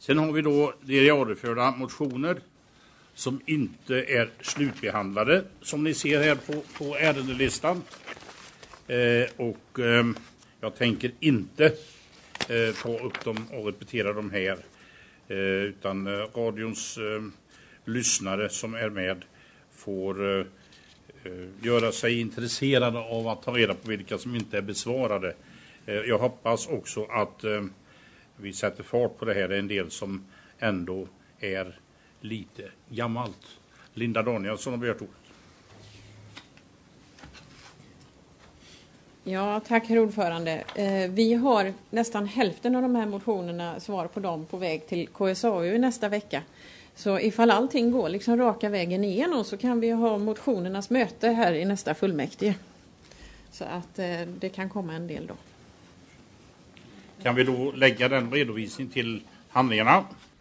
Sen har vi då diarieförda motioner som inte är slutbehandlade, som ni ser här på ärendelistan. Jag tänker inte ta upp dem och repetera dem här, utan radions lyssnare som är med får göra sig intresserade av att ta reda på vilka som inte är besvarade. Jag hoppas också att vi sätter fart på det här. Det är en del som ändå är lite gammalt. Linda Danielsson har begärt ordet. Ja, tack herr ordförande. Vi har nästan hälften av de här motionerna, svar på dem, på väg till KSAU i nästa vecka. Så ifall allting går liksom raka vägen igenom så kan vi ha motionernas möte här i nästa fullmäktige. Så att det kan komma en del då. Kan vi då lägga den redovisning till handlingarna?